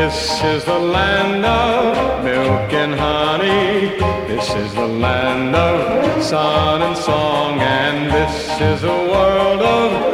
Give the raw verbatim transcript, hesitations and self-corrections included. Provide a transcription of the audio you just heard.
This is the land of milk and honey. This is the land of sun and song. And this is a world of